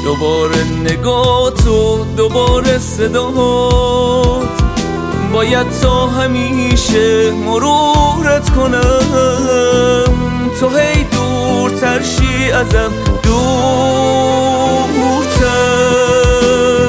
دوباره نگاه تو، دوباره صدات، باید تا همیشه مرورت کنم. تو هی دورتر شی ازم، دورتر،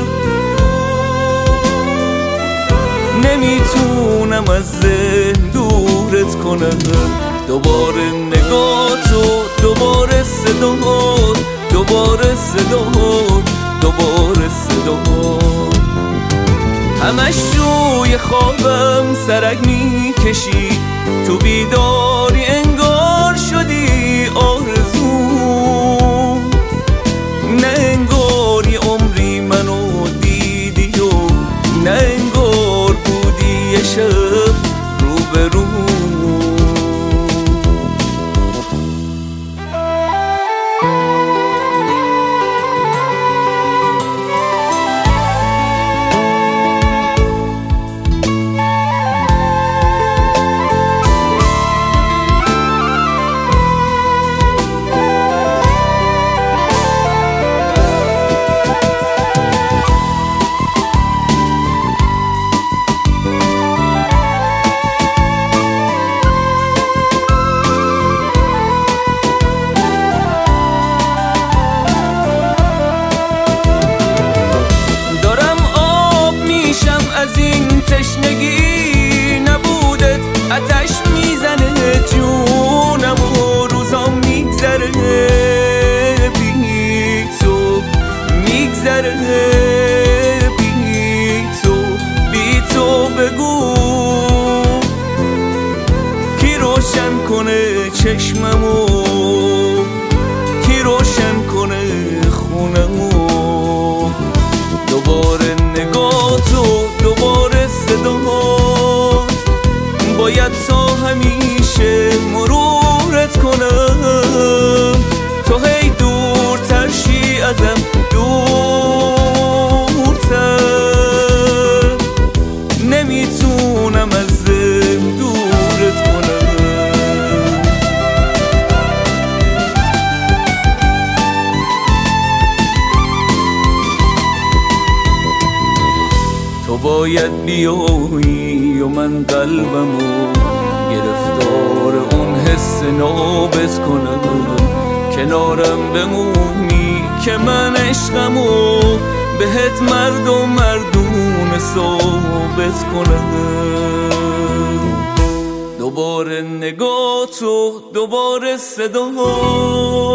نمیتونم از ذهن دورت کنم. دوباره نگاه تو، دوباره صدات، دوباره صدات، دوباره صدات. همش توی خوابم سرک میکشی، تو بیداری انگار شدی آرزو. نه انگار یه عمری منو دیدی و نه انگار بودی یه شب روبرو. از این تشنگی نبودت، آتش میزنه جونم و روزام میگذره بی تو، میگذره بی تو. بی تو بگو کی روشن کنه چشممو، کی روشن کنه خونمو. دوباره نگاه تو، دوباره صدات، باید تا همیشه مرورت کنم. تو هی دورتر شی ازم، دورتر، نمیتونم از ذهن دورت کنم. تو باید بیایی و من قلبمو گرفتار اون حس نابض کنم. کنارم بمونی که من عشقمو بهت مردونه ثابت کنم. دوباره نگاه تو، دوباره صدا